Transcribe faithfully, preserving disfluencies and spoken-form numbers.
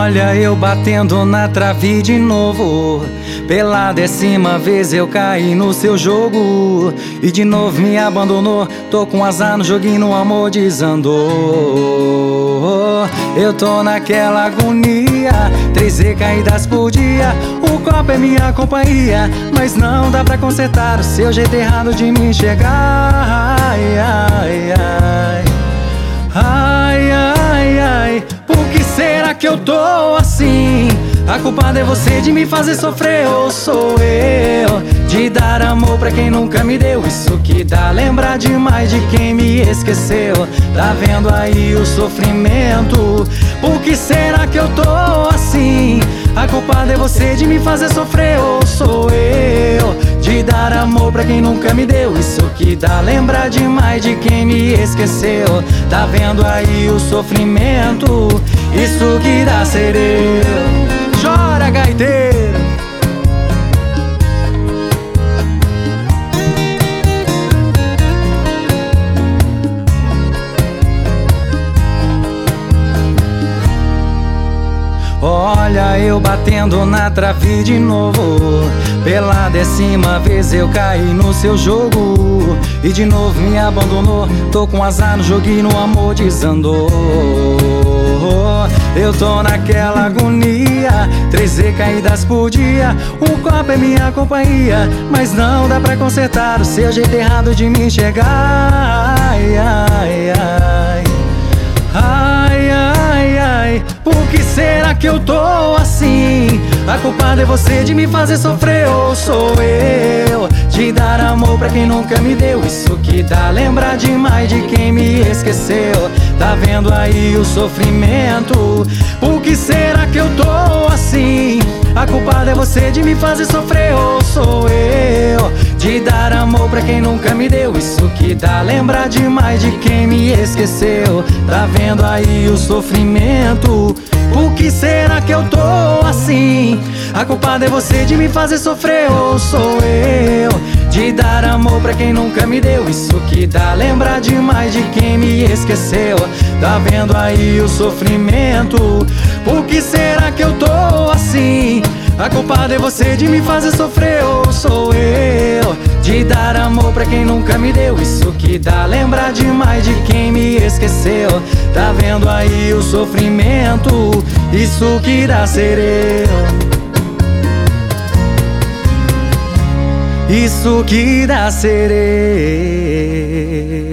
Olha eu batendo na trave de novo. Pela décima vez eu caí no seu jogo e de novo me abandonou. Tô com azar no joguinho, no amor desandou. Eu tô naquela agonia, três recaídas por dia. O copo é minha companhia, mas não dá pra consertar o seu jeito errado de me enxergar. Ai, ai, ai, ai, ai, ai. Por que será que eu tô assim? A culpada é você de me fazer sofrer, ou sou eu de dar amor pra quem nunca me deu? Isso que dá lembrar demais de quem me esqueceu. Tá vendo aí o sofrimento? Por que será que eu tô assim? A culpada é você de me fazer sofrer, ou sou eu de dar amor pra quem nunca me deu? Isso que dá lembrar demais de quem me esqueceu. Tá vendo aí o sofrimento? Isso que dá ser eu. Chora, gaiteiro. Olha eu batendo na trave de novo. Pela décima vez eu caí no seu jogo e de novo me abandonou. Tô com azar no joguinho, no amor desandou. Eu tô naquela agonia, três recaídas por dia. O copo é minha companhia, mas não dá pra consertar o seu jeito errado de me enxergar. Ai, ai, ai, ai, ai, ai. Por que será que eu tô assim? A culpada é você de me fazer sofrer, ou sou eu de dar amor pra quem nunca me deu? Isso que dá lembrar demais de quem me esqueceu. Tá vendo aí o sofrimento? Por que será que eu tô assim? A culpada é você de me fazer sofrer, ou sou eu de dar amor pra quem nunca me deu? Isso que dá lembrar demais de quem me esqueceu. Tá vendo aí o sofrimento? Por que será que eu tô assim? A culpada é você de me fazer sofrer, ou sou eu de dar amor pra quem nunca me deu? Isso que dá lembrar demais de quem me esqueceu. Tá vendo aí o sofrimento? Por que será que eu tô assim? A culpada é você de me fazer sofrer, ou sou eu de dar amor pra quem nunca me deu? Isso que dá lembrar demais de quem me esqueceu. Tá vendo aí o sofrimento? Isso que dá ser eu. Isso que dá ser eu.